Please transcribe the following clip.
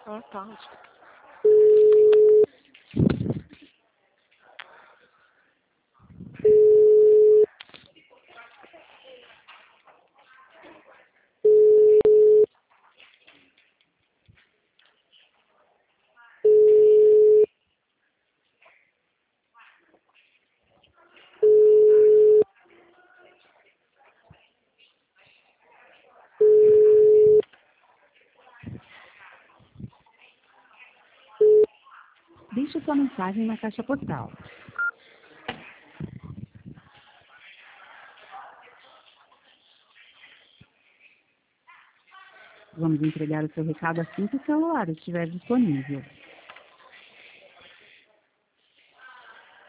Ah, tá. Deixe sua mensagem na caixa postal. Vamos entregar o seu recado assim que o celular estiver disponível.